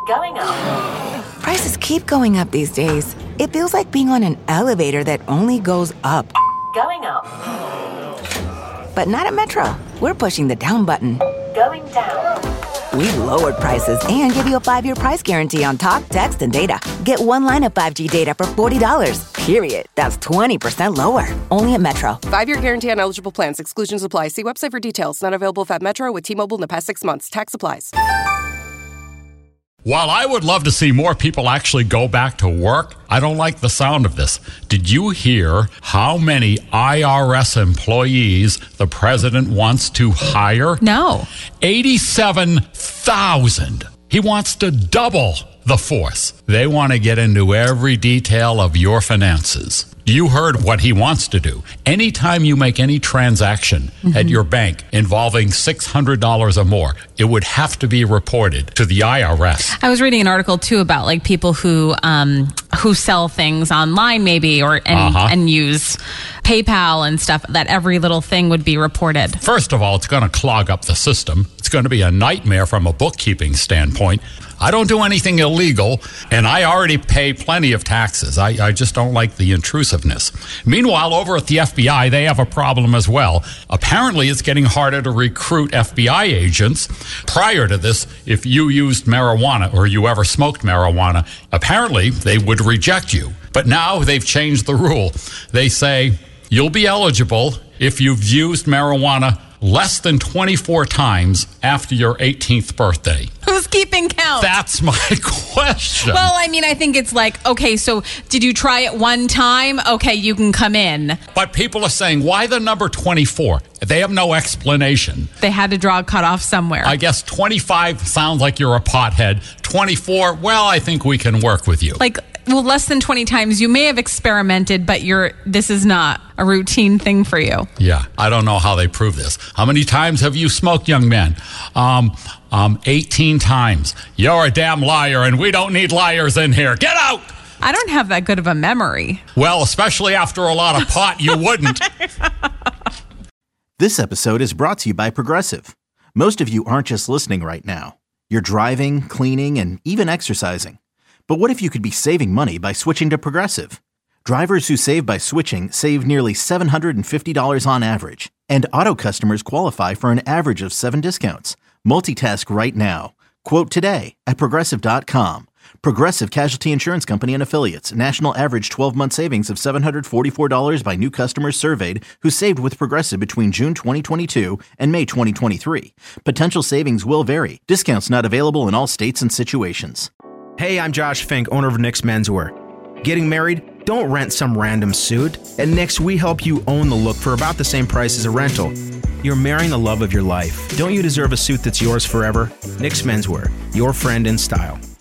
Going up. Prices keep going up these days. It feels like being on an elevator that only goes up. Going up. But not at Metro. We're pushing the down button. Going down. We've lowered prices and give you a 5-year price guarantee on talk, text, and data. Get one line of 5G data for $40. Period. That's 20% lower. Only at Metro. 5-year guarantee on eligible plans. Exclusions apply. See website for details. Not available at Metro with T-Mobile in the past 6 months. Tax applies. While I would love to see more people actually go back to work, I don't like the sound of this. Did you hear how many IRS employees the president wants to hire? No. 87,000. He wants to double the force. They want to get into every detail of your finances. You heard what he wants to do. Anytime you make any transaction at your bank involving $600 or more, it would have to be reported to the IRS. I was reading an article too about like people who sell things online maybe and use PayPal and stuff, that every little thing would be reported. First of all, it's going to clog up the system. It's going to be a nightmare from a bookkeeping standpoint. I don't do anything illegal, and I already pay plenty of taxes. I just don't like the intrusiveness. Meanwhile, over at the FBI, they have a problem as well. Apparently, it's getting harder to recruit FBI agents. Prior to this, if you used marijuana or you ever smoked marijuana, apparently they would reject you. But now they've changed the rule. They say you'll be eligible if you've used marijuana less than 24 times after your 18th birthday. Who's keeping count? That's my question. Well, I mean, I think it's like, okay, so did you try it one time? Okay, you can come in. But people are saying, why the number 24? They have no explanation. They had to draw a cutoff somewhere. I guess 25 sounds like you're a pothead. 24, well, I think we can work with you. Like, well, less than 20 times. You may have experimented, but this is not a routine thing for you. Yeah, I don't know how they prove this. How many times have you smoked, young man? 18 times. You're a damn liar, and we don't need liars in here. Get out! I don't have that good of a memory. Well, especially after a lot of pot, you wouldn't. This episode is brought to you by Progressive. Most of you aren't just listening right now. You're driving, cleaning, and even exercising. But what if you could be saving money by switching to Progressive? Drivers who save by switching save nearly $750 on average. And auto customers qualify for an average of 7 discounts. Multitask right now. Quote today at Progressive.com. Progressive Casualty Insurance Company and Affiliates. National average 12-month savings of $744 by new customers surveyed who saved with Progressive between June 2022 and May 2023. Potential savings will vary. Discounts not available in all states and situations. Hey, I'm Josh Fink, owner of Nick's Menswear. Getting married? Don't rent some random suit. At Nick's, we help you own the look for about the same price as a rental. You're marrying the love of your life. Don't you deserve a suit that's yours forever? Nick's Menswear, your friend in style.